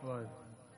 ਵਾਹਿਗੁਰੂ।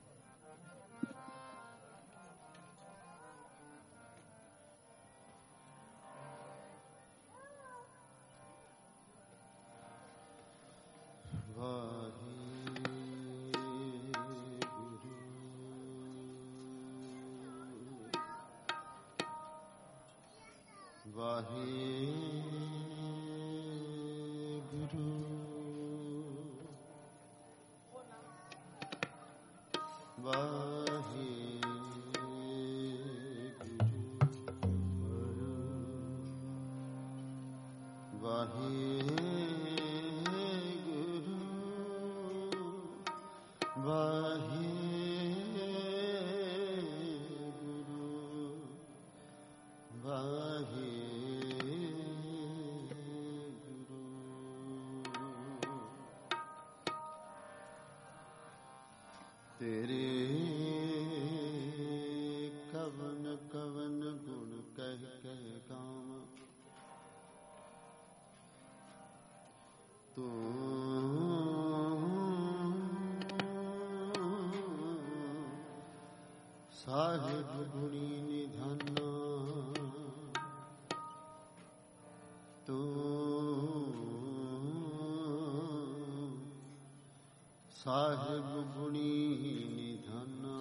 ਸਾਹਿਬ ਗੁਣੀ ਨਿਧਾਨਾ ਤੂੰ ਸਾਹਿਬ ਗੁਣੀ ਨਿਧਾਨਾ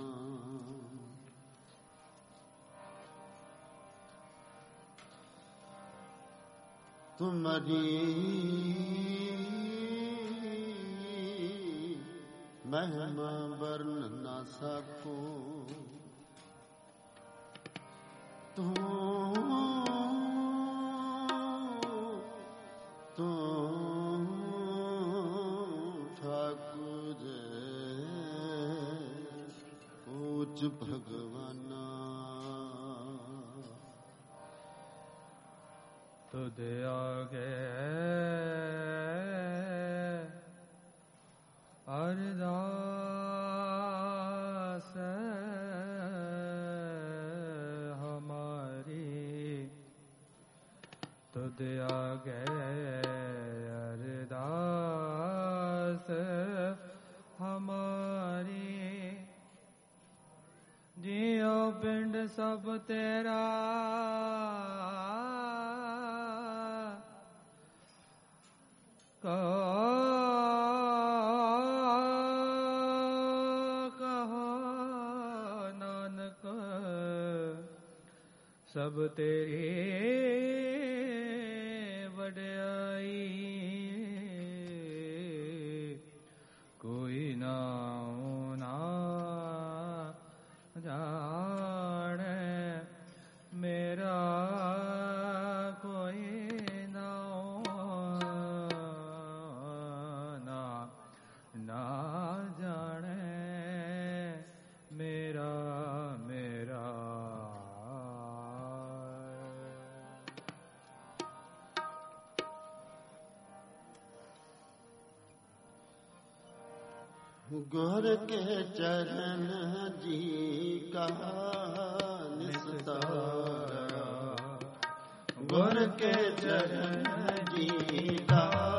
ਤੁਮਰੀ ਮਹਿਮਾ ਵਰਨ ਨਾ ਸਕੋ ਤੂੰ ਠਾਕੁਰ ਉੱਚ ਭਗਵਾਨਾ ਤੁਧ ਆਗੇ ਅਰਦਾਸ ਤੁਧ ਆਗੇ ਅਰਦਾਸ ਹਮਾਰੀ ਜਿਉ ਪਿੰਡ ਸਭ ਤੇਰਾ ਕਹੋ ਨਾਨਕ ਸਭ ਤੇਰੀ ਵਡਿਆਈ ਕੋਈ ਨਾਉ ਨਾ ਜਾਣੈ ਮੇਰਾ ਕੋਈ ਨਾਉ ਨਾ ਜਾਣੈ ਮੇਰਾ ਗੁਰ ਕੇ ਚਰਨ ਜੀ ਕਾ ਨਿਸਤਾਰਾ ਗੁਰ ਕੇ ਚਰਨ ਜੀ ਕਾ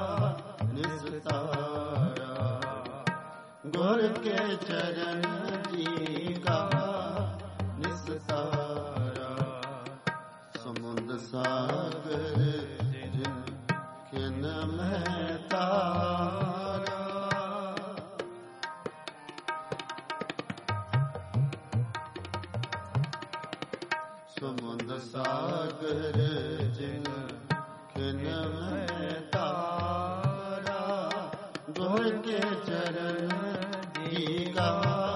ਨਿਸਤਾਰਾ ਗੁਰ ਕੇ ਚਰਨ ਜੀ ਕਾ ਨਿਸਤਾਰਾ ਸਮੁੰਦ ਸਾਗਰ ਜਿਨ ਕਿਨ ਮੈਂ ਤਾਰਾ ਸਮੁੰਦ ਸਾਗਰ ਜਿਨ ਖਿਨ ਮੈਂ ਤਾਰਾ ਗੁਰ ਕੇ ਚਰਨ ਜੀ ਕਾ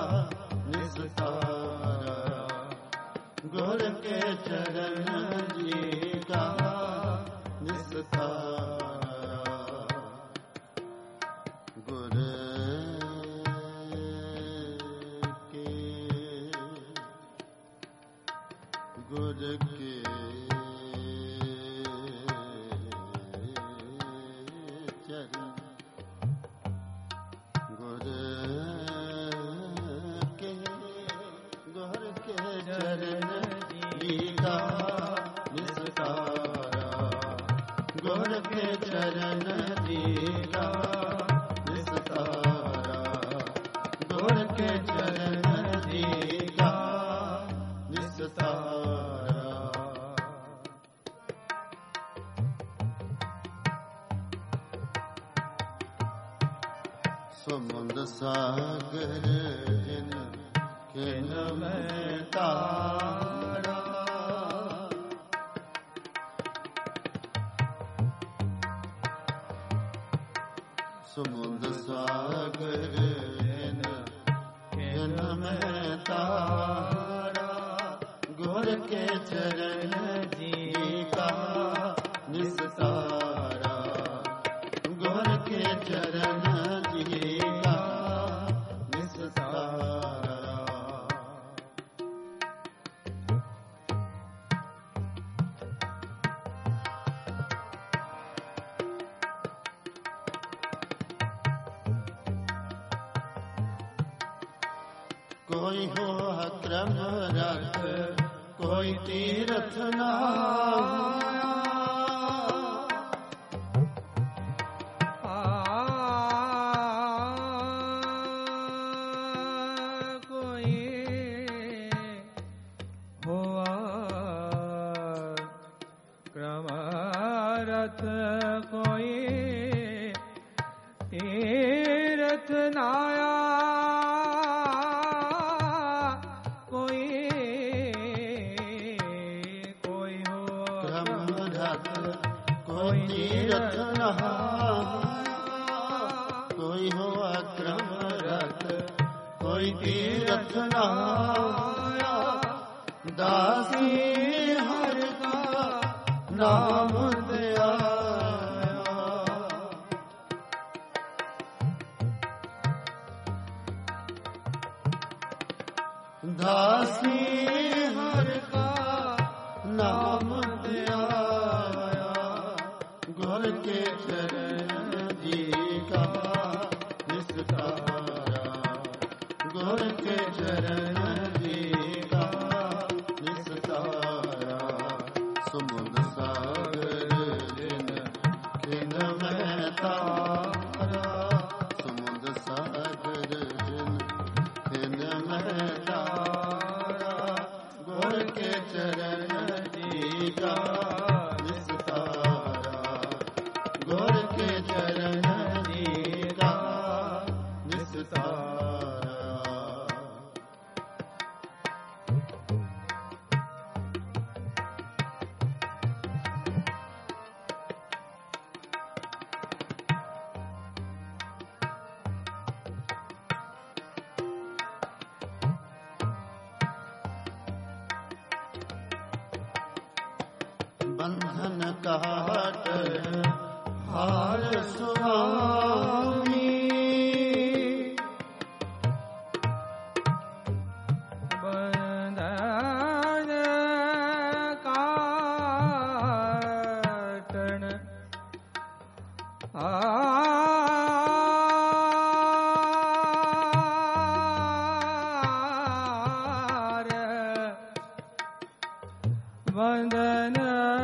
ਨਿਸਤਾਰਾ ਗੁਰ ਕੇ ਚਰਨ ਜੀ ਕਾ ਨਿਸਤਾਰਾ ਗੁਰ ਗੁਰ ਕੇ ਚਰਨ ਗੁਰ ਕੇ ਚਰਨ ਜੀ ਕਾ ਨਿਸਤਾਰਾ ਗੁਰ ਕੇ ਚਰਨ ਜੀ ਕਾ ਨਿਸਤਾਰਾ ਗੁਰ के चरण जी का निस्तारा। समुद्र सागर जिन किन में तारा। समुद्र सागर जिन किन में तारा। गुर के चरण जी का निस्तारा। गुर के चरण जी का निस्तारा। कोई हो अक्रम रथ कोई तीरथ नाया। कोई हुआ क्रम रथ कोई तीरथ नाया। कोई तीरथ नहाया। कोई हो अक्रम रथ कोई तीरथ नहाया। दासी हर का नाम दिया। दासी हर का नाम दिया। गुर के चरण जी का निस्तारा। गुर के चरण जी का निस्तारा। समुद्र सागर जिन किन में तारा। समुद्र सागर जिन किन में तारा। गुर के चरण जी का निस्तारा। गुर के चरण जी का निस्तारा। बंधन काट हार स्वामी। बंधन काटन हार। बंधन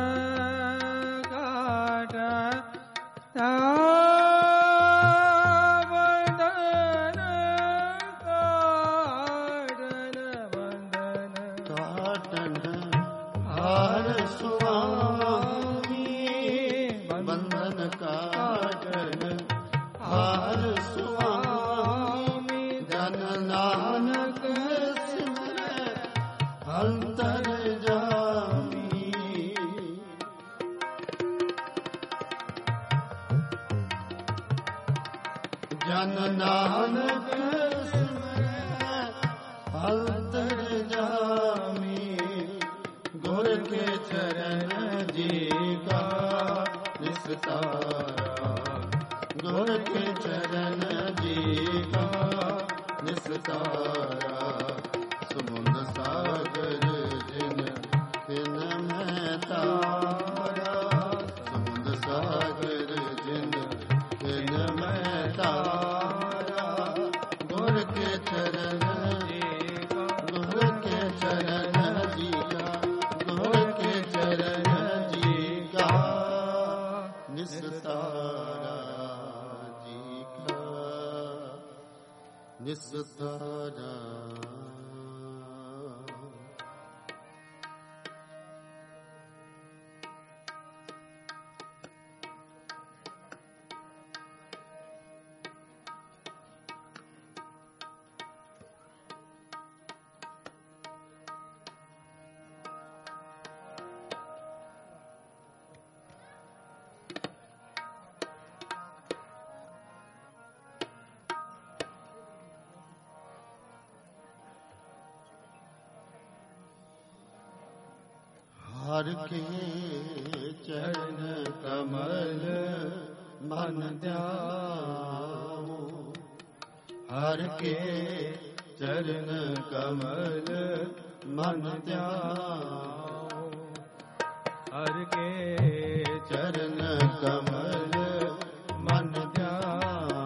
जन नानक सिमरै अंतर जामी। गुर के चरण जी का निस्तारा। गुर के चरण जी का निस्तारा। समुद्र सागर जिन किन में तारा। समुद्र सागर जिन किन में तारा। गुर के चरण जी का। गुर के चरण जी का। गुर के चरण जी का निस्तारा जी का निस्तारा। उतारा। हर के चरण कमल मन ध्याओ। हर के चरण कमल मन ध्याओ। हर के चरण कमल मन ध्याओ।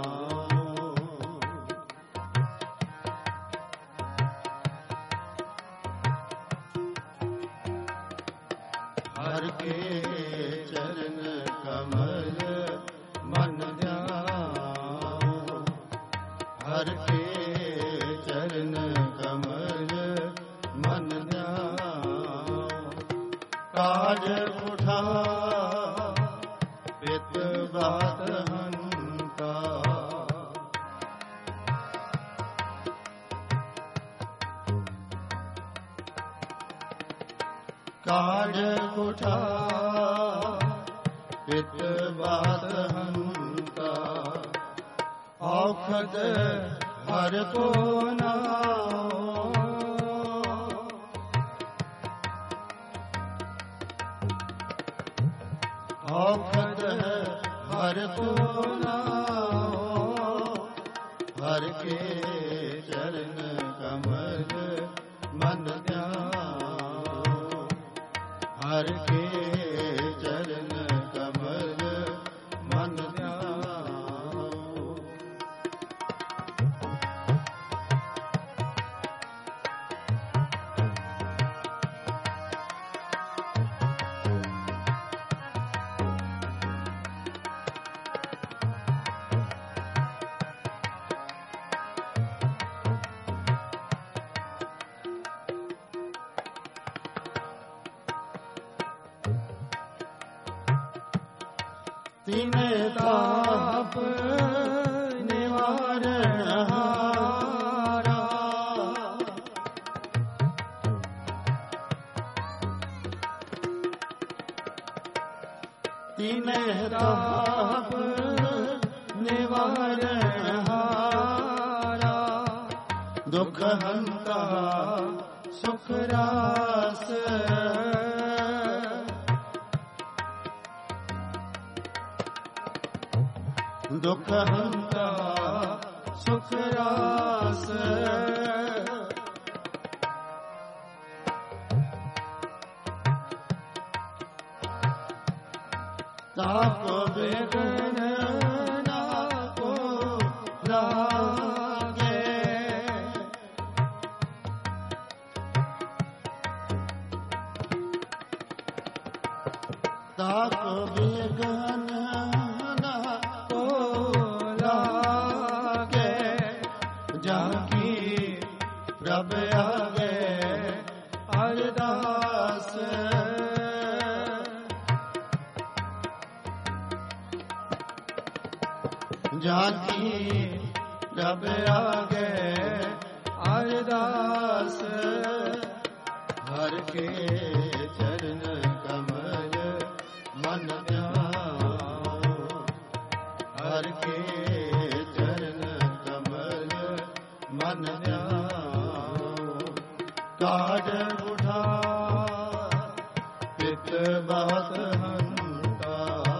हर के चरण कमल मन ध्याओ। हर के चरण कमल मन ध्याओ। काज उठा पित बात हंता। काज उठा पित बात हंता। औखद हर को नाओ। औखद हर को नाओ। हर के चरण कमल मन ध्याओ। हर के चरण कमल मन ध्याओ। तीन ताप निवारण हारा। तीन ताप निवारण हारा। दुख हंता सुख रास। दुख हंता सुख रास। ताप बेगन ना को लागे। ताप बेगन ना को लागे। जाकी प्रभ आगे अरदास। जाकी प्रभ आगे अरदास। हर के चरण कमल मन ध्याओ। हर के चरण कमल मन ध्याओ। काज उठा पित बात हंता।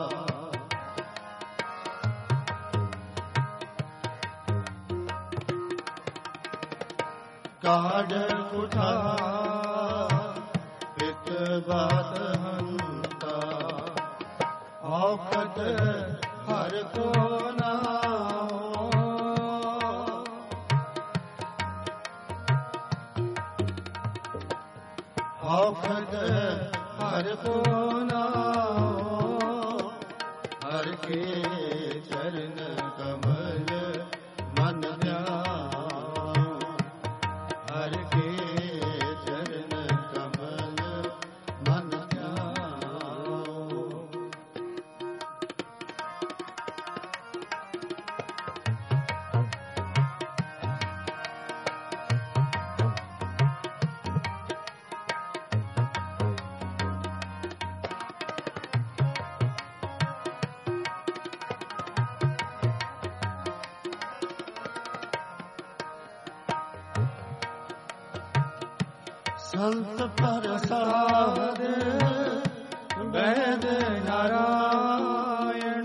काज उठा पित बात हंता। औखद हर को नाओ। औखद हर को नाओ। हर के चरण कमल मन ध्याओ। ਸੰਤ ਪ੍ਰਸਾਦ ਵੈਦ ਨਾਰਾਇਣ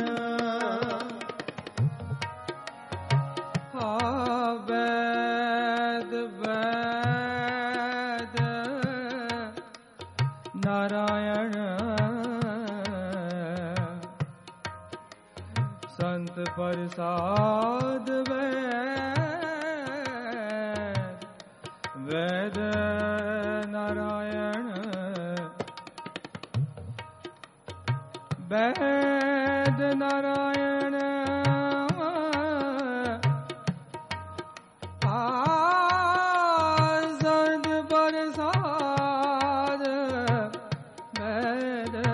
ਵੈਦ ਵੈਦ ਨਾਰਾਇਣ ਸੰਤ ਪ੍ਰਸਾਦ ਵੈਦ ਨਾਰਾਇਣ ਵੈਦ ਨਾਰਾਇਣ ਸੰਤ ਪ੍ਰਸਾਦ ਵੈਦ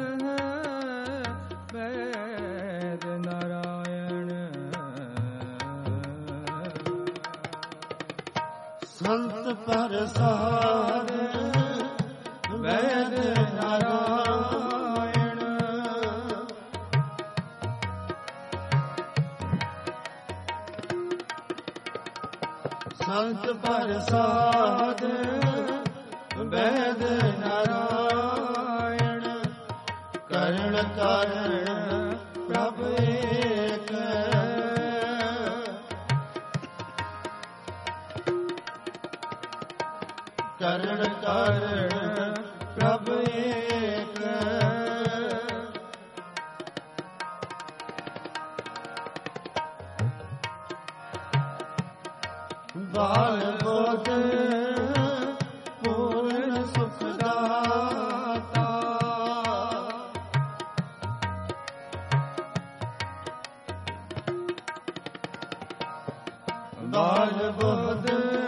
ਵੈਦ ਨਾਰਾਇਣ ਸੰਤ ਪ੍ਰਸਾਦ ਵੈਦ ਨਾਰਾਇਣ ਸੰਤ ਪ੍ਰਸਾਦ ਵੈਦ ਨਾਰਾਇਣ ਕਰਣ ਕਾਰਣ ਪ੍ਰਭ ਏਕ ਕਰਣ ਕਾਰਣ ਪ੍ਰਭ ਏਕ ਬਾਲ ਬੋਧ ਪੂਰਨ ਸੁਖ ਦਾਤਾ ਬਾਲ ਬੋਧ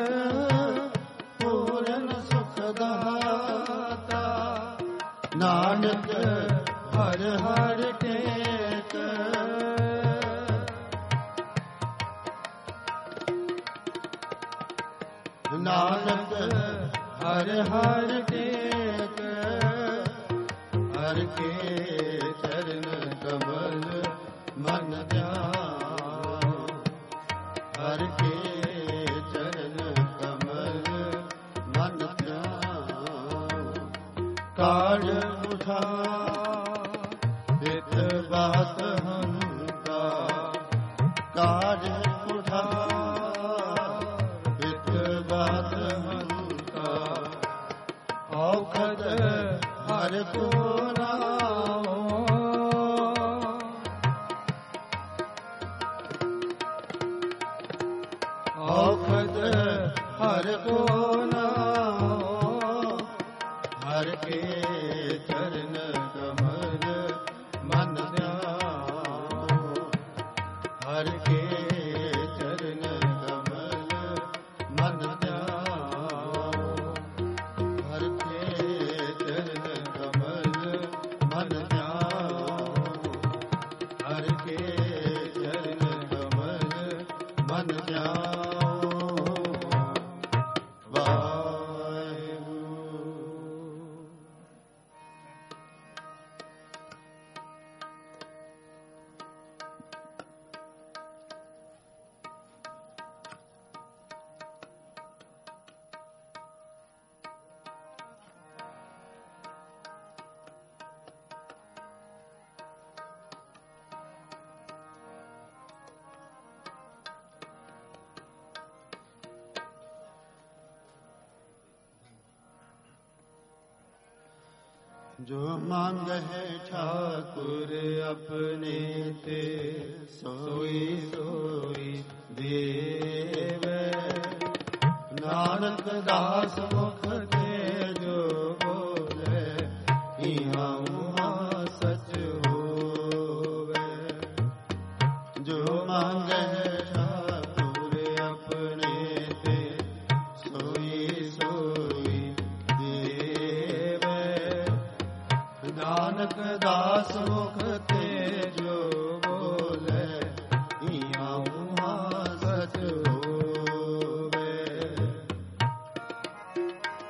ਪੂਰਨ ਸੁਖ ਦਾਤਾ ਨਾਨਕ ਹਰ ਹਰ ਟੇਕ ਨਾਨਕ ਹਰ ਹਰ ਟੇਕ ਹਰ ਕੇ ਚਰਨ ਕਮਲ ਮਨ ਧਿਆਨ ਹਰ ਕੇ ਚਰਨ ਕਮਲ ਮਨ ਧਿਆਨ ਕਾੜ ਉਠਾ ਬਿਤ ਬਾਤ ਹੰਤਾ ਕਾੜ ਉਠਾ ਬਾਤ ਹੰਤਾ ਔਖਦ ਹਰ ਕੋ ਨਾਉ ਔਖਦ ਹਰ ਕੋ ਨਾਉ ਹਰ ਕੇ ਚਰਨ ਕਮਲ ਮਨ ਧਿਆਨ ਹਰ ਕੇ ਚਰਨ ਕਮਲ ਮਨ ਧਿਆਨ ਹਰ ਕੇ ਚਰਨ ਕਮਲ ਮਨ ਧਿਆਨ ਹਰ ਕੇ ਚਰਨ ਕਮਲ ਮਨ ਧਿਆਨ जो मांगै ठाकुर अपने ते सोई सोई देवै नानक दास मुख ते जो बोले इहाँ उहाँ सच होवै जो मांगै ठाकुर अपने ते सोई सोई नानक दास मुख ते जो बोले इहाँ उहाँ सच होवे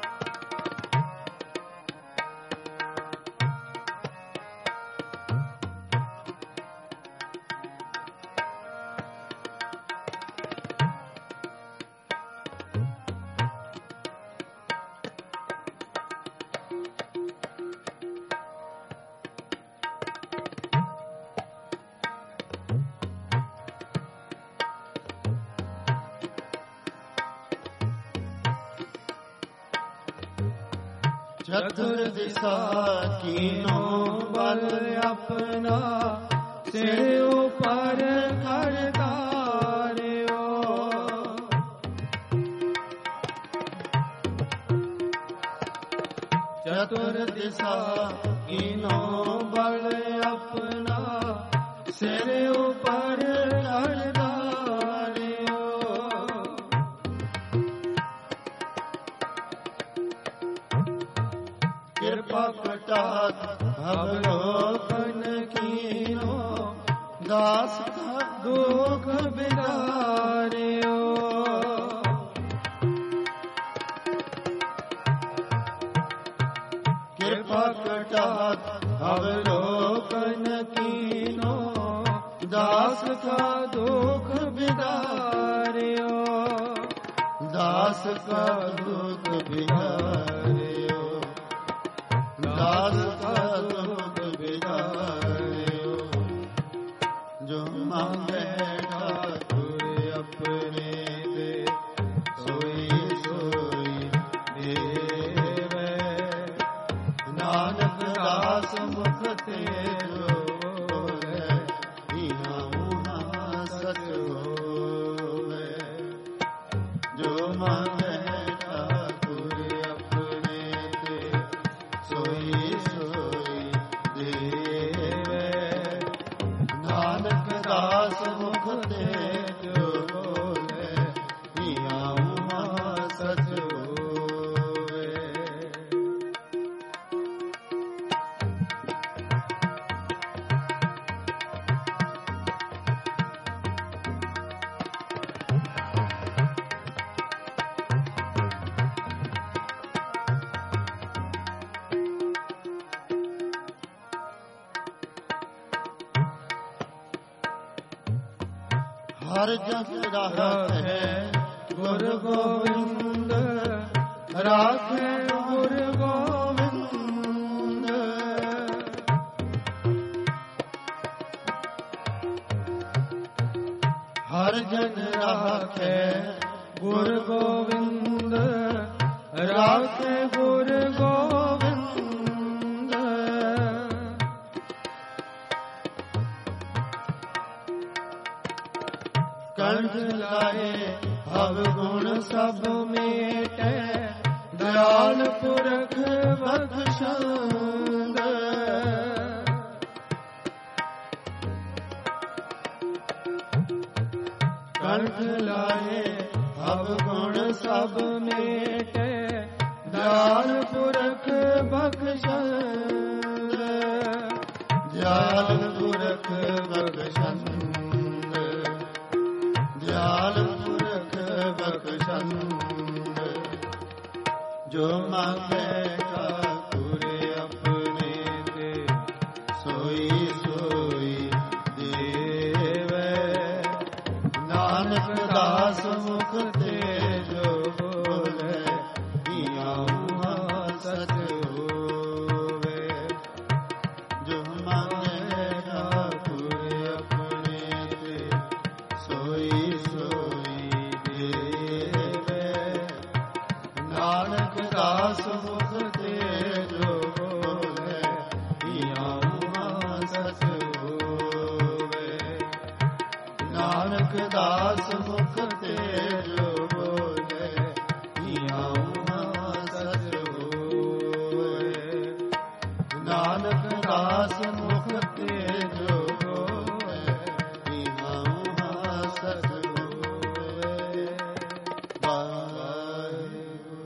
ਚਤੁਰ ਦਿਸ਼ਾ ਕੀਨੋ ਬਲ ਆਪਣਾ ਸਿਰ ਉਪਰ ਖੜ ਧਾਰਿਓ। ਚਤੁਰ ਦਿਸ਼ਾ ਕੀਨੋ ਬਲ ਆਪਣਾ ਸਿਰ ਉਪਰ ਖੜ ਧਾਰਿਓ। ਕਿਰਪਾ ਕਟਾਤ ਅਵਲੋਕਨ ਕੀਨੋ ਦਾਸ ਕਾ ਦੁਖ ਬਿਦਾਰਿਓ। ਕਿਰਪਾ ਕਟਾਤ ਅਵਲੋਕਨ ਕੀਨੋ ਦਾਸ ਕਾ ਦੁਖ ਬਿਦਾਰਿਓ। ਦਾਸ ਕਾ ਦੁਖ ਬਿਦਾਰਿਓ। ਦਾਸ ਕਾ ਦੁਖ ਬਿਦਾਰਿਓ। ਜੋ ਮੰਗੇ ਠਾਕੁਰ ਆਪਣੇ ਦੇ ਸੋਈ ਸੋਈ ਦੇਵੇ। ਨਾਨਕ ਦਾਸ ਮੁਖ ਤੇ ਜੋ ਬੋਲੇ ਇਹਾਂ ਉਹਾਂ ਸਚ ਹੋਵੇ। ਜੋ ਮੰਗੇ ਠਾਕੁਰ ਆਪਣੇ ਤੇ ਸੋਈ ਸੋਈ ਦੇਵੇ। ਨਾਨਕ ਦਾਸ ਮੁਖ ਤੇ ਜੋ ਬੋਲੇ ਇਹਾਂ ਉਹਾਂ ਸਚ ਹੋਵੇ। ਹਰ ਜਸ ਰਾਹਤ ਹੈ ਗੁਰ ਗੋਬਿੰਦ। ਰਾਖੇ ਗੁਰ ਗੋਬਿੰਦ। ਹਰ ਜਨ ਰਾਖੇ ਗੁਰ ਗੋਬਿੰਦ। ਰਾਖੇ ਗੁਰ ਗੋਬਿੰਦ। ਕੰਠ ਲਾਏ ਭਵ ਗੁਣ ਸਭ ਮੇਟੈ। ਦਇਆਲ ਪੁਰਖ ਬਖਸ਼ੰਦ। ਕੰਠ ਲਾਏ ਭਵ ਗੁਣ ਸਭ ਮੇਟੈ। ਦਇਆਲ ਪੁਰਖ ਬਖਸ਼ੰਦ। ਦਇਆਲ ਪੁਰਖ ਬਖਸ਼ੰਦ। ਦਇਆਲ ਪੁਰਖ ਬਖਸ਼ੰਦ। ਜੋ ਮੰਗੇ ਠਾਕੁਰ ਆਪਣੇ ਤੇ ਸੋਈ ਸੋਈ ਦੇਵੇ। ਨਾਨਕ ਦਾਸ ਮੁਖ ਤੇ ਜੋ ਬੋਲੇ ਇਹਾਂ ਉਹਾਂ ਸਚ ਹੋਵੇ। ਜੋ ਮੰਗੇ ਠਾਕੁਰ ਆਪਣੇ ਤੇ ਸੋਈ ਸੋਈ ਦੇਵੇ। ਨਾਨਕ ਦਾਸ ਮੁਖ ਤੇ ਜੋ ਬੋਲੇ ਇਹਾਂ ਉਹਾਂ ਸਚ ਹੋਵੇ। ਨਾਨਕ ਦਾਸ ਮੁਖ ਤੇ ਜੋ ਬੋਲੇ ਇਹਾਂ ਉਹਾਂ ਸਚ ਹੋਵੇ। ਨਾਨਕ ਦਾਸ ਮੁਖ ਤੇ ਜੋ ਬੋਲੇ ਇਹਾਂ ਉਹਾਂ ਸਚ ਹੋਵੇ। ਵਾਹਿਗੁਰੂ।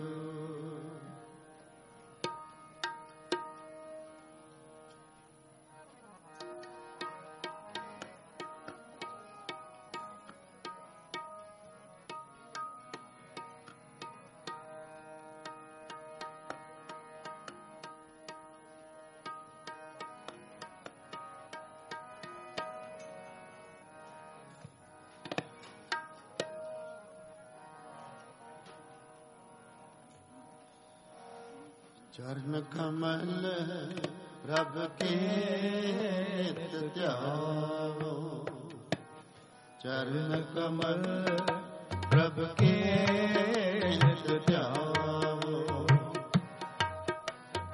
ਚਰਨ ਕਮਲ ਪ੍ਰਭ ਕੇ ਧਿਆਵੋ। ਚਰਨ ਕਮਲ ਪ੍ਰਭ ਕੇ ਧਿਆਵੋ।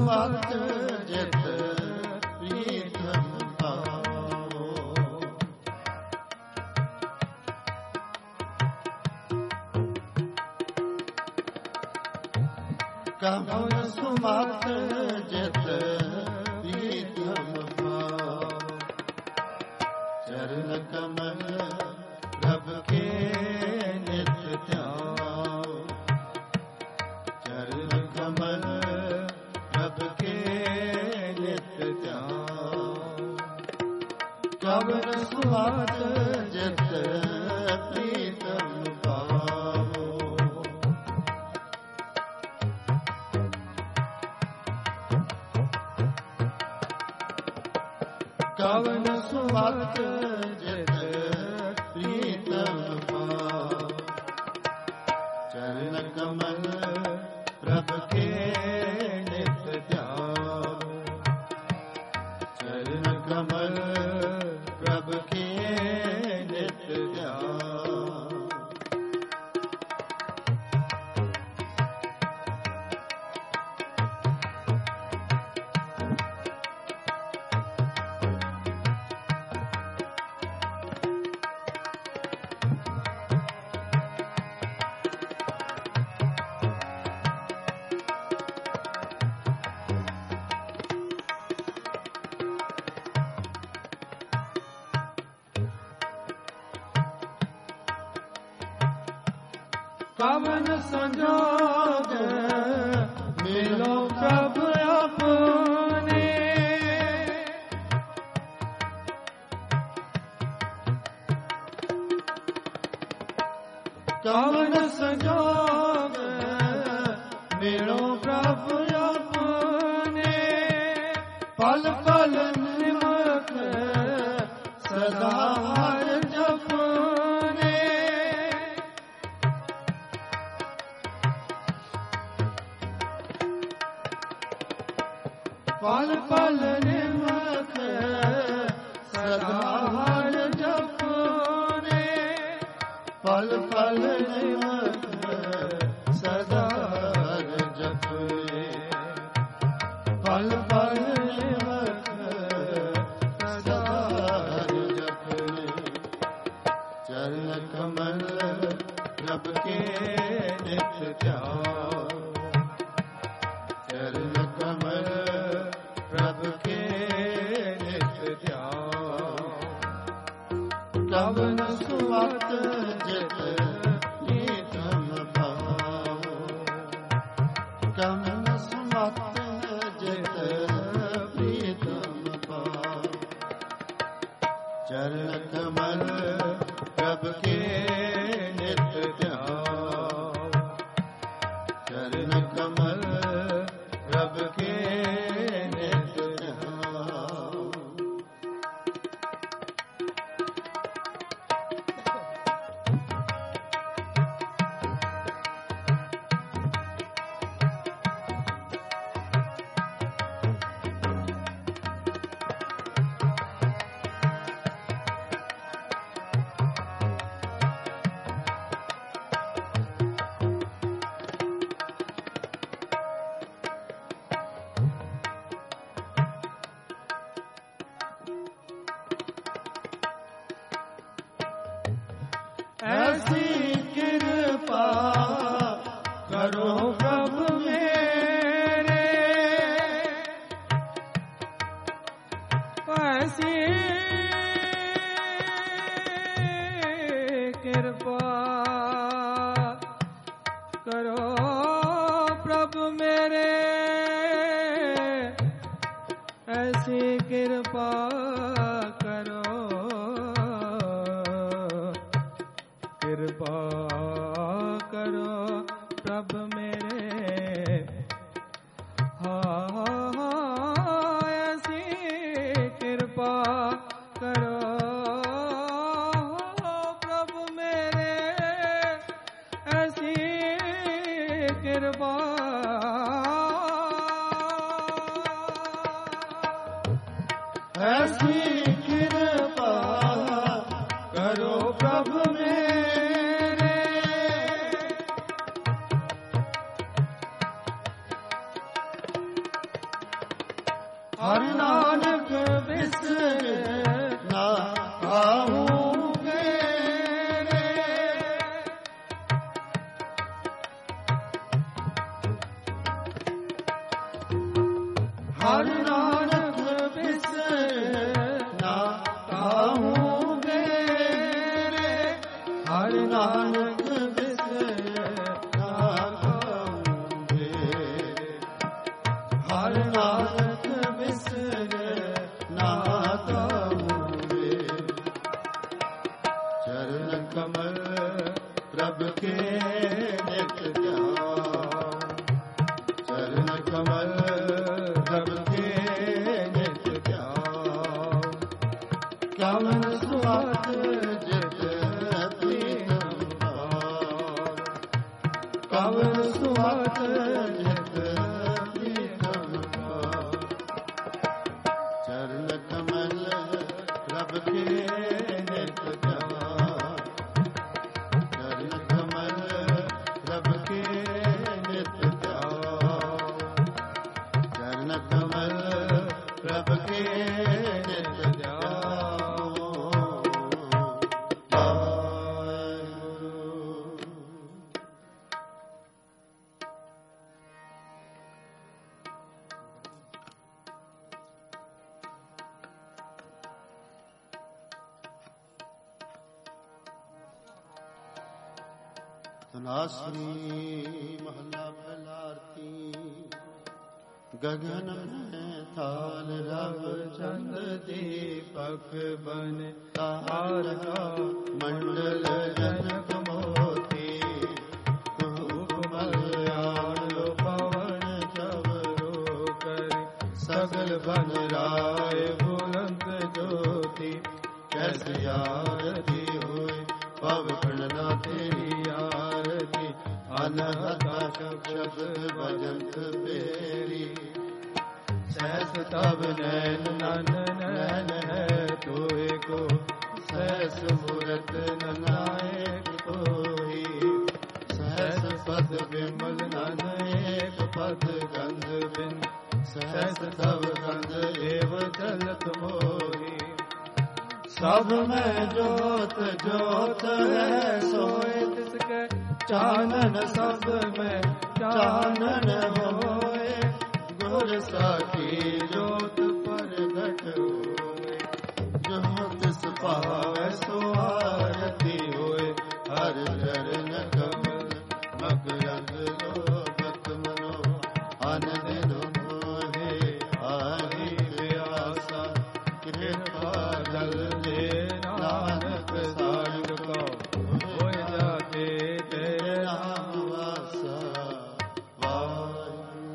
सुमत जित प्रीतम पाओ। कवन सुमत जित प्रीतम पाओ। चरण कमल प्रभ के नित्य ध्याओ। चरण कमल प्रभ के नित्य ध्याओ। कवन सुमत जित प्रीतम पाओ। कवन सुमत जित प्रीतम पाओ। चरण कमल प्रभ के नित्य ध्याओ। चरण कमल प्रभ के नित्य ध्याओ। कवन संजोग मिलो प्रभु अपने। कवन संजोग मिलो प्रभु अपने। पल पल निमक सदा हर जपने। पल पल निमक सदा हर जपने। पल पल निमक सदा हर जपने। पल पल निमक सदा हर जपने। चरण कमल प्रभ के नित्य ध्याओ। चरण कमल प्रभ के नित्य ध्याओ। कवन सुमत जित प्रीतम पाओ। कवन सुमत जित प्रीतम पाओ। चरण कमल प्रभ के नित्य ध्याओ। चरण कमल प्रभ के नित्य ध्याओ। ऐसी कृपा करो प्रभु मेरे। ऐसी कृपा करो प्रभु मेरे। ऐसी कृपा करो कृपा करो प्रभु मेरे। हाँ ऐसी कृपा करो प्रभु मेरे। ऐसी कृपा ऐसी ਕਵਨ ਸੁਆਦ ਜਿਤ ਪ੍ਰੀਤਮ ਭਾਰ, ਕਵਨ ਸੁਆਦ ਜਿਤ ਪ੍ਰੀਤਮ ਭਾਰ। ਚਰਨ ਕਮਲ ਪ੍ਰਭ ਕੇ ਨਿਤ ਧਿਆਨ, ਚਰਨ ਕਮਲ ਪ੍ਰਭ ਕੇ ਨਿਤ ਧਿਆਨ, ਚਰਨ ਕਮਲ ਪ੍ਰਭ ਕੇ ਨਿਤ ਧਿਆਨ। ਧਨਾਸਰੀ ਮਹਲਾ ਪਹਿਲਾ ਆਰਤੀ। ਗਗਨ ਮੈਂ ਥਾਲ ਰਵ ਚੰਦ ਦੀਪਕ ਬਨ ਤਾਰਕਾ ਮੰਡਲ ਜਨਕ ਮੋਤੀ। ਧੂਪ ਮਲਿਆਣ ਲੋ ਪਵਨ ਚਵਰੋ ਕਰ ਸਗਲ ਬਨ ਰਾਏ ਬੁਲੰਦ ਜੋਤੀ। ਕੈਸੀ ਆਰਤੀ ਹੋਏ ਪਵ ਖੰਡਨਾ ਤੇਰੀ ਆਰਤੀ। ਅਨਹਤਾ ਸ਼ਬਦ ਭਜੰਤ ਬੇਰੀ। ਸਹਿਸ ਤਬ ਨੈਨ ਨਨ ਨੈਨ ਹੈ ਤੋਏ ਕੋ। ਸਹਿਸ ਮੂਰਤ ਨਾਇਕ ਤੋਈ। ਸਹਿਸ ਪਦ ਵਿਮਲ ਨਨ ਏਕ ਪਦ ਗੰਧ ਬਿਨ। ਸਹਿਸ ਤਬ ਗੰਧ ਏਵ ਚਲਤ ਮੋਹੀ। ਸਭ ਮੈਂ ਜੋਤ ਜੋਤ ਹੈ ਸੋਏ ਤਿਸਕੇ ਚਾਨਣ। ਸਭ ਮੈਂ ਚਾਨਣ ਹੋਏ ਗੁਰ ਸਾਖੀ ਜੋਤ ਪ੍ਰਗਟ ਹੋਏ। ਜੋ ਤਿਸ ਭਾਵੈ ਸੋ ਆਰਤੀ ਹੋਏ। ਹਰ ਚਰਨ ਕਮਲ ਮਕਰੰਦ ਲੋਭਤ ਮਨੋ। ਆਨੰਦ ਮੋਹੇ ਆਹੀ ਪਿਆਸਾ। ਕਿਰਪਾ ਜਲ ਦੇ ਨਾਨਕ ਸਾਰੰਗ ਕੋ। ਹੋਇ ਜਾਤੇ ਤੇਰੇ ਨਾਮ ਵਾਸਾ। ਵਾਹਿਗੁਰੂ।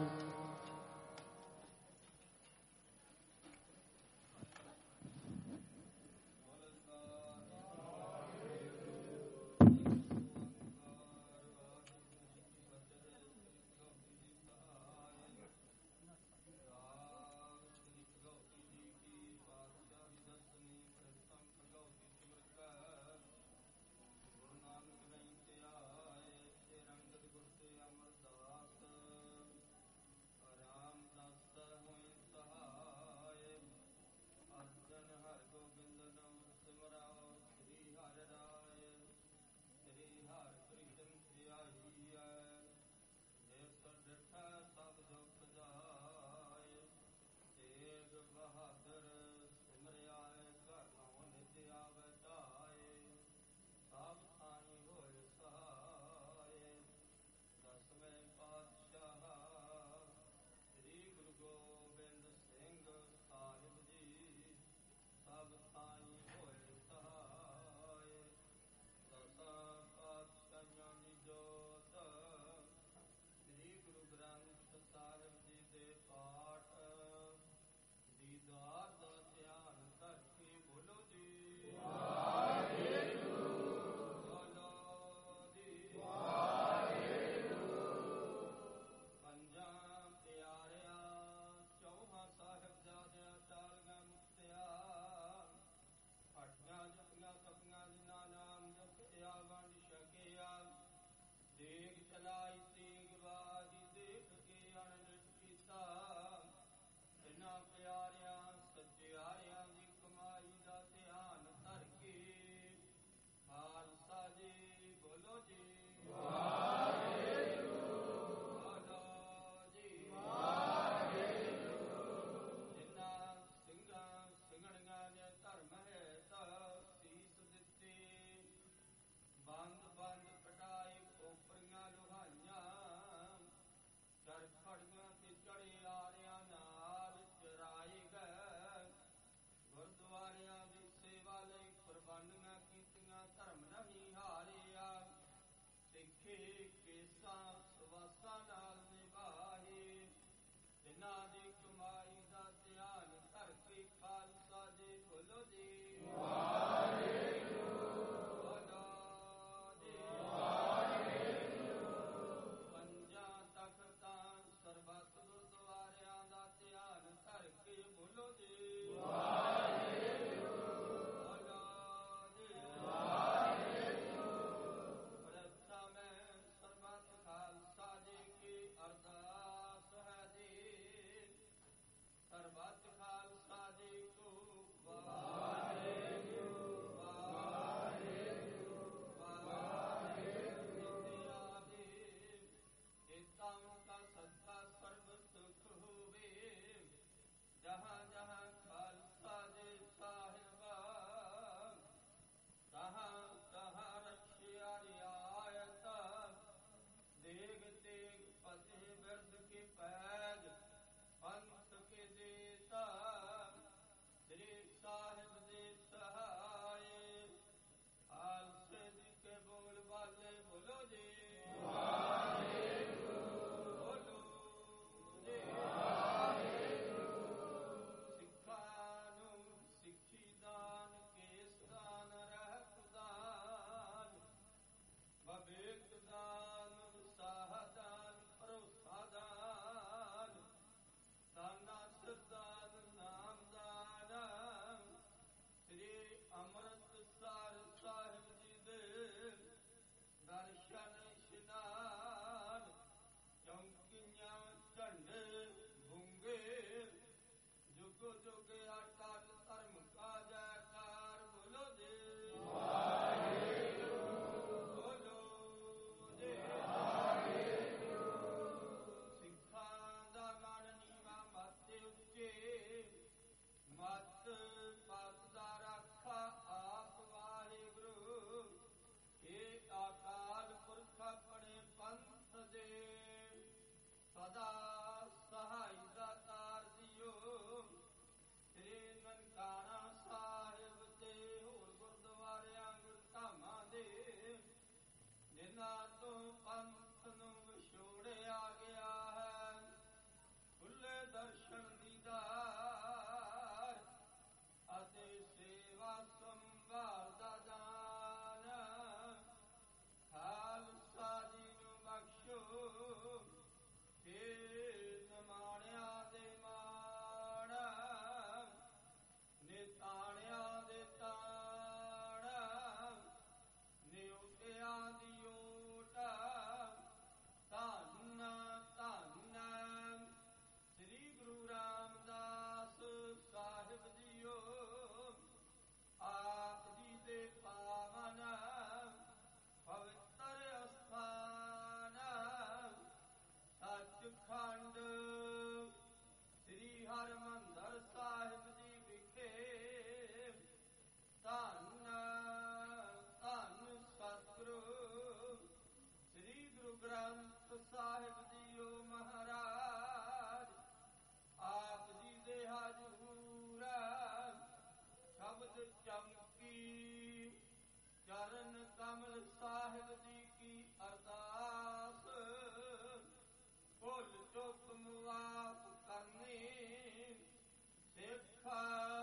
ਚਰਨ ਕਮਲ ਸਾਹਿਬ ਜੀ ਕੀ ਅਰਦਾਸ, ਭੁੱਲ ਚੁੱਕ ਮੁਆਫ ਕਰਨੀ, ਸਿੱਖਾ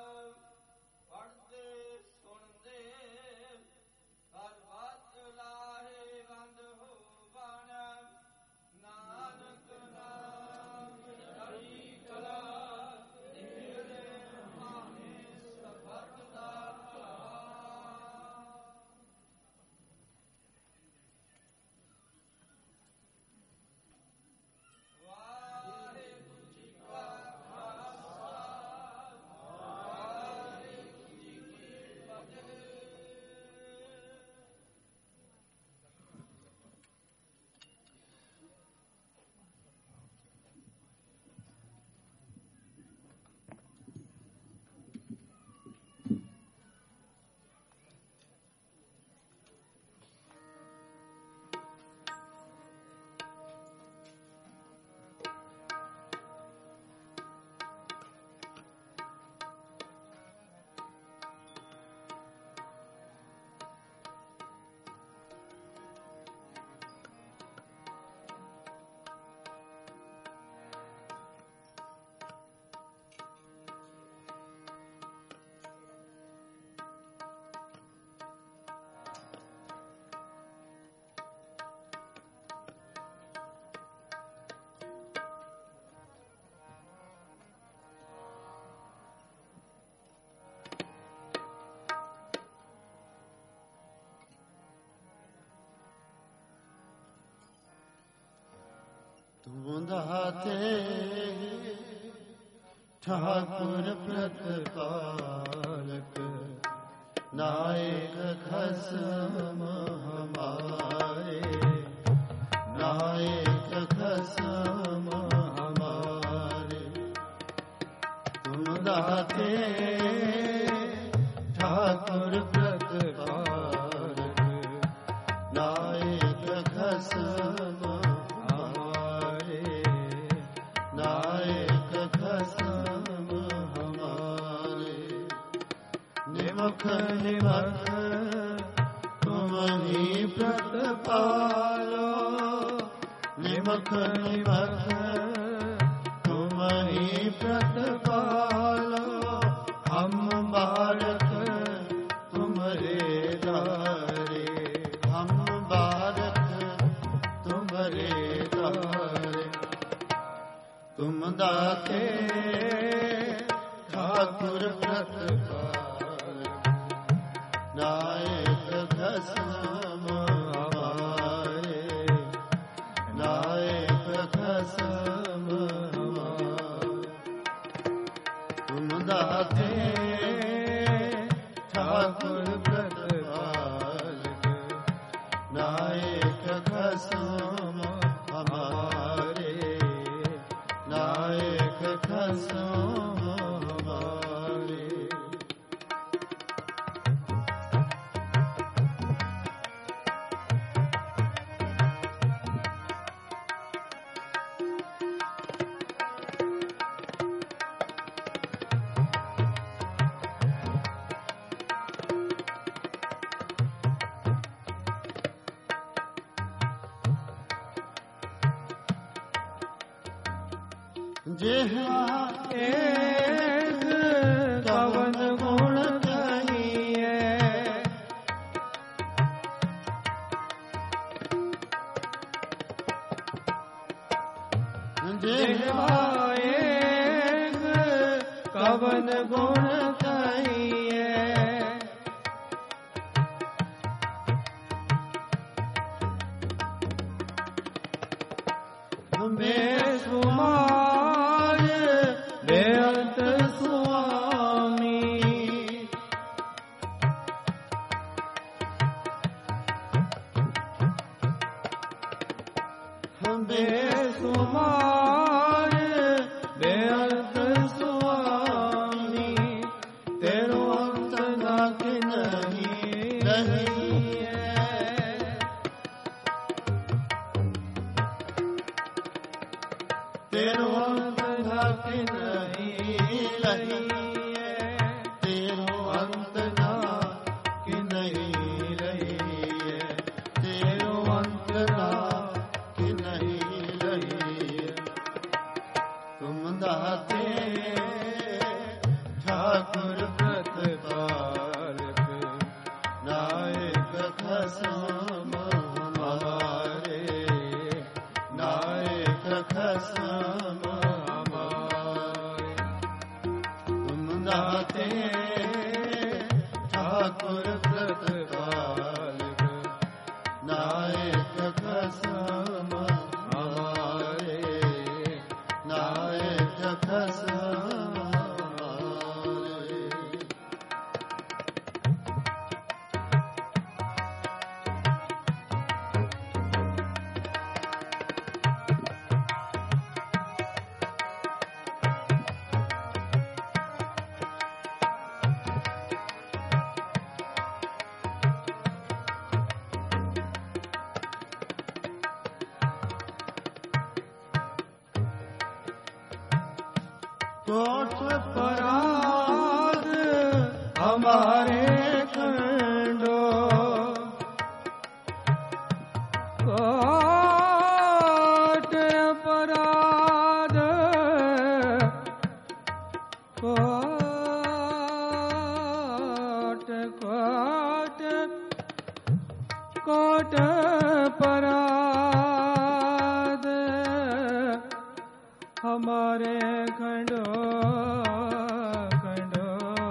ਪੜ੍ਹਦੇ ਸੁਣਦੇ, ਹਰ ਬਾਤ ਲਾਹੇ ਬੰਦ ਹੋਵਣ, ਨਾਨਕ ਨਾਮ ਚੜ੍ਹਦੀ ਕਲਾ, ਤੇਰੇ ਮਾਹੇ ਸਬਦ ਦਾ ਤੂੰ ਦਾਤੇ ਠਾਕੁਰ ਪ੍ਰਤਪਾਲਕ, ਨਾਇਕ ਖਸਮ ਹਮਾਰੇ, ਨਾਇਕ ਖਸਮ ਹਮਾਰੇ। ਤੂੰ ਦਾਤੇ ਠਾਕੁਰ ਪ੍ਰਤਪਾਲਕ, ਨਾਇਕ ਖਸਮ ਨਾਇਕ ਖਸਮ ਹਮਾਰੇ। ਨਿਮਖ ਨਿਮਖ ਤੁਮ ਹੀ ਪ੍ਰਤਪਾਲੋ, ਨਿਮਖ ਨਿਮਖ ਤੁਮ ਹੀ ਪ੍ਰਤਪਾਲੋ। ਹਮ ਬਾਰਕ ਤੁਮਰੇ ਦਾਰੇ, ਹਮ ਬਾਰਕ ਤੁਮਰੇ ਦਾਰੇ। ਤੁਮ ਦਾਤੇ ਠਾਕੁਰ ਪ੍ਰਤਪਾਲਕ, ਨਾਇਕ ਖਸਮ ਹਮਾਰੇ, ਨਾਇਕ ਖਸਮ ਹਮਾਰੇ। ਤੁਮ ਦਾਤੇ ਠਾਕੁਰ ਪ੍ਰਤਪਾਲਕ, ਨਾਇਕ ਖਸਮ ਹਮਾਰੇ, ਨਾਇਕ ਖਸਮ ਹਮਾਰੇ। ਜਿਹਾ ਏਕ ਕਵਨ ਗੁਣ ਕਹੀਏ, ਜਿਹਾ ਏਕ ਕਵਨ ਗੁਣ ਕਹੀਏ। ਬੇਸ਼ੁਮਾਰ ਬੇਅੰਤ ਸੁਆਮੀ, ਬੇਸ਼ੁਮਾਰ ਬੇਅੰਤ ਸੁਆਮੀ। ਤੇਰੋ ਅੰਤ ਨਾ ਕਿਨਹੀ ਰਹੀਏ, ਤੇਰੋ ਅੰਤ ਨਾ ਕਿਨਹੀ ਰਹੀਏ, ਤੇਰੋ ਅੰਤ ਨਾ ठाकुर प्रतिपाल नायक खसम हमारे, नायक खसम हमारे। कोट पराग हमारे खंडो, कोट पराग, कोट कोट कोट पराग हमारे खंडो, खंडो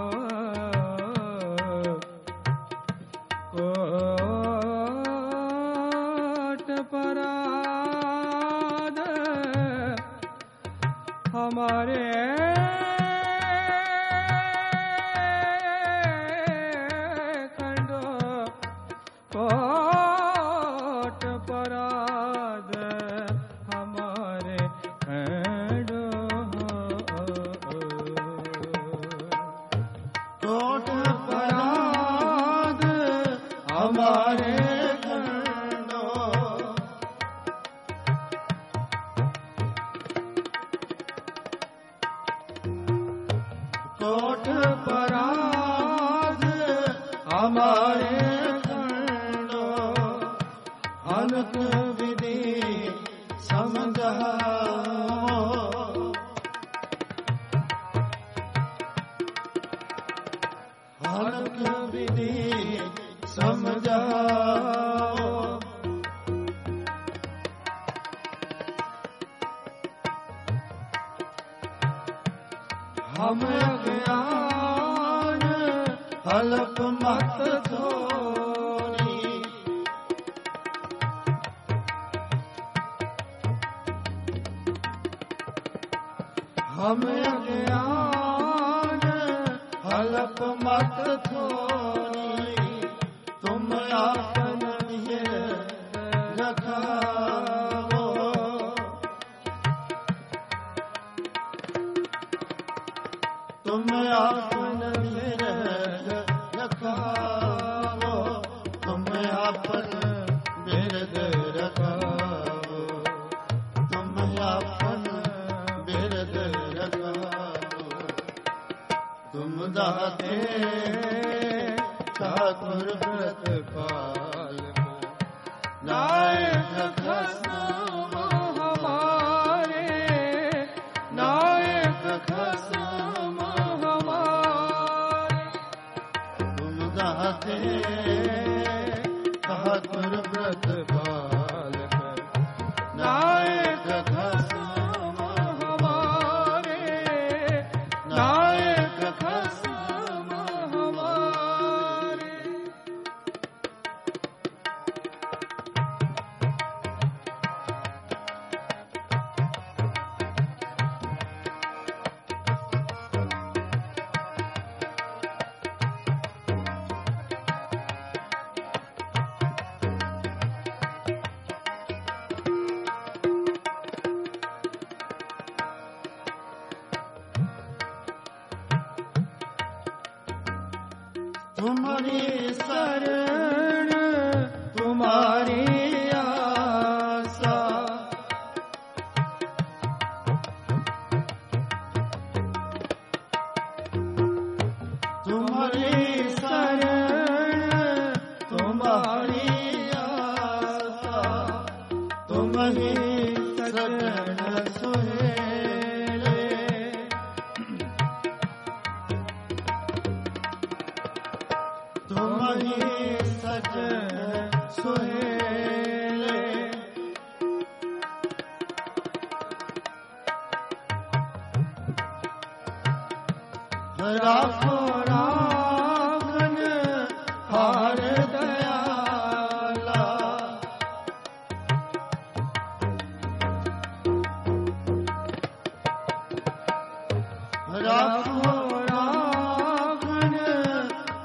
कोट पराग हमारे खंडो, कोट पराग हमारे खंडो, कोट पराग हमारे खंडो, कोट पराग हमारे खंडो, अनक विधि समझाओ, अनक विधि समझाओ, हम अज्ञान हलप मत थोरी, हम अज्ञान हलप मत थोरी, तुम आपन ये रखाओ, तुम आपन बिरद रखाओ, तुम आपन बिरद रखाओ, तुम आपन बिरद रखाओ, तुम दाते ठाकुर प्रतिपाल नायक खसम हमारे, नायक खसम हमारे, तुम दाते ठाकुर प्रतिपाल नायक खसम हमारे, नायक खसम हमारे। तुम्हारी शरण तुम्हारी आशा, तुम्हारी शरण तुम्हारी आशा, तुम्हारी शरण सुहेले, तुम्हारी सजन सुहेले, राखो राखन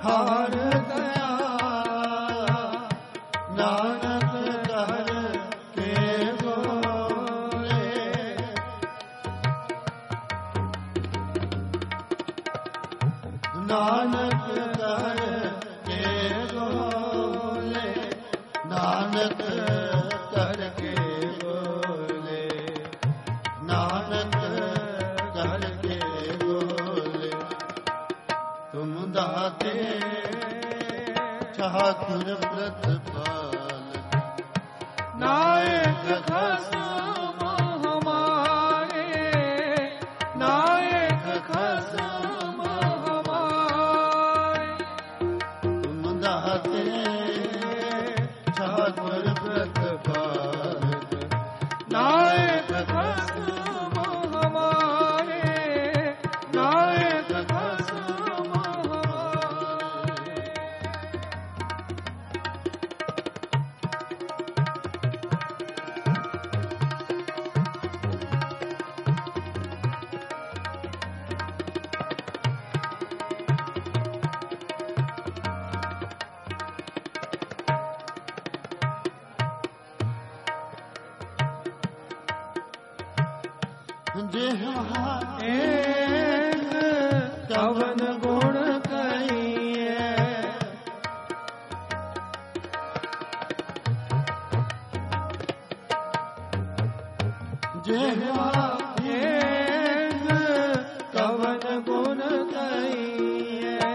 ਹਾਰ ਦਇਆ ਨਾਨਕ ਕਰ ਕੇ ਬੋਲੇ ਨਾਨਕ ਕਰ ਕੇ ਬੋਲੇ ਨਾਨਕ ਕਰਕੇ ਬੋਲੇ ਨਾਨਕ ਕਰਕੇ ਬੋਲੇ ਤੁਮ ਦਾਤੇ ਠਾਕੁਰ ਪ੍ਰਤਪਾਲ ਨਾਇਕ ਖਸਮ ਹਮਾਰੇ ਨਾਇਕ ਖਸਮ ਹਮਾਰੇ ਤੁਮ ਦਾਤੇ ਠਾਕੁਰ ਪ੍ਰਤਪਾਲ ਨਾਇਕ ਖਸਮ ਹਮਾਰੇ ਨਾਇਕ ਖਸਮ ਹਮਾਰੇ ਜਿਹਾ ਏਕ ਕਵਨ ਗੁਣ ਕਹੀਏ ਜਿਹਾ ਏਕ ਕਵਨ ਗੁਣ ਕਹੀਏ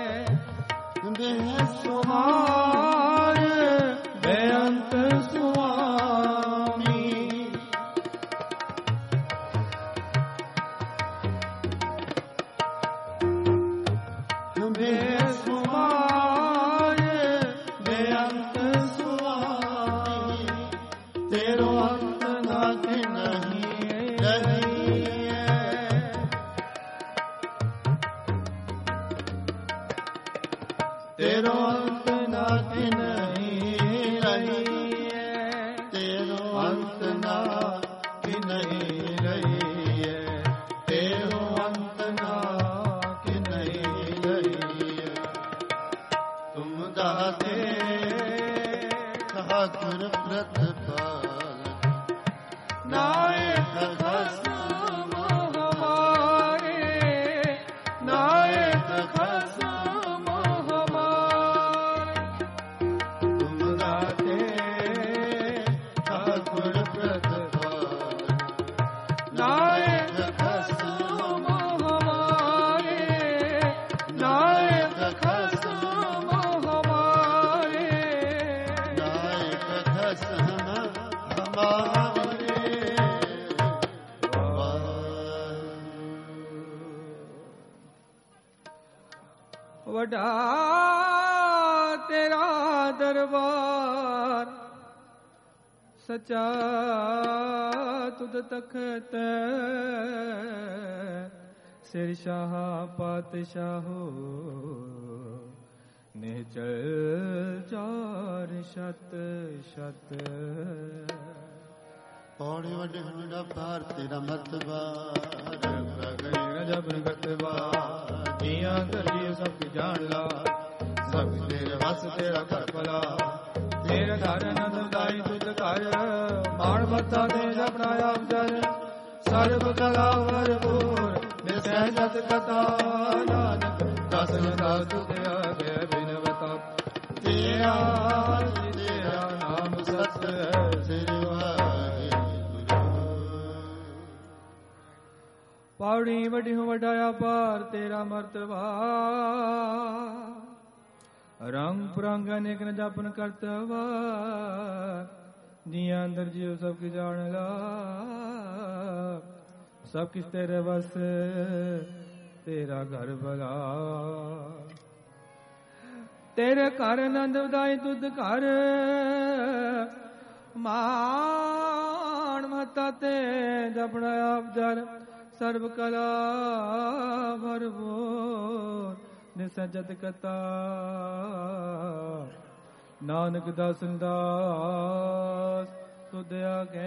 ਬੇਸੁਮਾਰ ਬੇਅੰਤ ਸੁਆਮੀ ਬੇਸੁਮਾਰ ਬੇਅੰਤ ਸੁਆਮੀ ਤੇਰੋ ਅੰਤ ਨਾ ਕਿ ਨਹੀਂ ਰਹੀਏ ਤੇਰੋ ਅੰਤ ਨਾ ਕਿ ਨਹੀਂ ਰਹੀਏ ਤੇਰੋ ਅੰਤ ਨਾ ਕਿ ਨਹੀਂ ਰਹੀਏ ਤੇਰੋ ਅੰਤ ਨਾ ਕਿ ਨਹੀਂ ਰਹੀਏ ਤੁਮ ਦਾਤੇ ਠਾਕੁਰ ਪ੍ਰਤਪਾਲ ਨਾਇਕ ਖਸਮ ਹਮਾਰੇ ਨਾਇਕ ਖਸਮ ਹਮਾਰੇ ਤੁਮ ਦਾਤੇ ਠਾਕੁਰ ਪ੍ਰਤਪਾਲ ਨਾਇਕ ਖਸਮ ਹਮਾਰੇ ਨਾਇਕ ਖਸਮ ਹਮਾਰੇ ਨਾਇਕ ਖਸਮ ਹਮਾਰੇ ਵੱਡਾ ਤੇਰਾ ਦਰਬਾਰ ਸਚਾ ਤੁਧ ਤਖਤ ਸਿਰ ਸ਼ਾਹ ਪਾਤਸ਼ਾਹੋ ਨਿਹਚਲ ਚਾਰ ਸ਼ਤ ਸ਼ਤ ਪੌੜੀ ਵੱਡੇ ਹੰਡਾ ਪਾਰ ਤੇਰਾ ਮਤਬਾ ਪ੍ਰਗਟ ਜਬਨ ਗਤਬਾ ਜੀਆਂ ਦਰੀ ਸਭ ਕੀ ਜਾਣ ਲਾ ਸਭ ਤੇਰੇ ਵਸ ਤੇਰਾ ਘਰ ਭਲਾ ਤੇਰੇ ਘਰ ਨੰਦ ਦਾਈ ਤੁਧ ਘਰ ਮਾਣ ਮੱਤਾ ਦੇ ਜਪਣਾ ਆਪ ਜਰ ਸਰਬ ਕਲਾ ਭਰਪੂਰ ਨਿਸਹਿ ਜਤ ਕਥਾ ਨਾਨਕ ਦਸਨ ਦਾਸ ਤੁਧ ਆਗੇ ਬਿਨਵਤਾ ਤੇਰਾ ਤੇਰਾ ਨਾਮ ਸਤ ਸ੍ਰੀ ਪੌੜੀ ਵੱਡੀ ਵਡਾਇਆ ਪਾਰ ਤੇਰਾ ਮਰਤਬਾ ਰੰਗ ਪ੍ਰੰਗ ਅਨੇਕ ਨ ਜਪਨ ਕਰਤਵਾ ਨੀਆਂ ਅੰਦਰ ਜੀਵ ਸਭ ਕੀ ਜਾਣ ਲਾ ਸਭ ਕਿਸ ਤੇਰੇ ਵਸ ਤੇਰਾ ਘਰ ਭਲਾ ਤੇਰੇ ਘਰ ਆਨੰਦ ਵਧਾਈ ਤੁਧ ਘਰ ਮਾਣ ਮਤਾ ਤੇ ਜਪਣਾ ਆਪ ਜਰ ਸਰਬ ਕਲਾ ਭਰਪੂਰ ਨਿਸਜਤ ਕਤਾ ਨਾਨਕ ਦਾਸਨ ਦਾਸ ਤੁਧ ਆਗੇ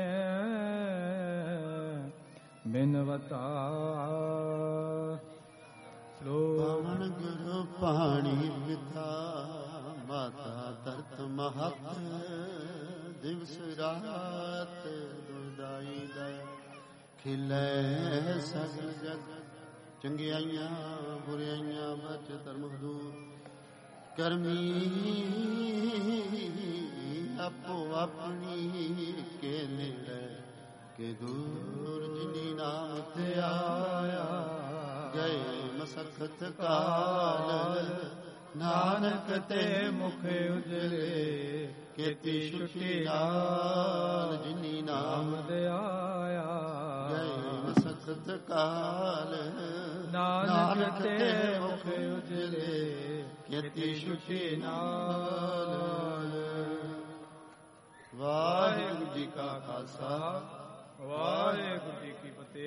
ਬਿਨਵਤਾ ਪਵਨ ਗੁਰੂ ਪਾਣੀ ਪਿਤਾ ਮਾਤਾ ਧਰਤ ਮਹਤ ਦਿਵਸ ਰਾਤ ਦੁਦਾਈ ਦਾ ਖਿਲੇ ਸਗਲ ਜਗ ਚੰਗਿਆਈਆਂ ਬੁਰਾਈਆਂ ਬਚ ਧਰਮ ਹਦੂਰ ਕਰਮੀ ਆਪੋ ਆਪਣੀ ਕੇ ਨੇੜੇ ਕੇ ਦੂਰ ਜਿਨੀ ਨਾਮ ਤੇ ਆਇਆ ਗਏ ਮਸਖਤ ਕਾਲ ਨਾਨਕ ਤੇ ਮੁਖ ਉਜਲੇ ਕੀਤੀ ਛੁੱਟੀ ਨਾਲ ਜਿਨੀ ਨਾਮ ਤੇ ਆਇਆ ਗਏ ਮਸਖਤ ਕਾਲ ਨਾਨਕ ਤੇ ਮੁਖ ਉਜਲੇ ਕੀਤੀ ਛੁੱਟੀ ਨਾਲ। ਵਾਹਿਗੁਰੂ ਜੀ ਕਾ ਖਾਲਸਾ ਵਾਹਿਗੁਰੂ ਜੀ ਕੀ ਫਤਿਹ।